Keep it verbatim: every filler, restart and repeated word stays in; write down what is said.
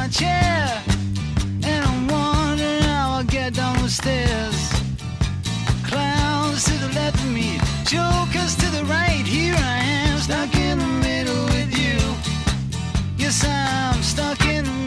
chair, and I'm wondering how I'll get down the stairs. Clowns to the left of me, jokers to the right. Here I am, stuck in the middle with you. Yes, I'm stuck in the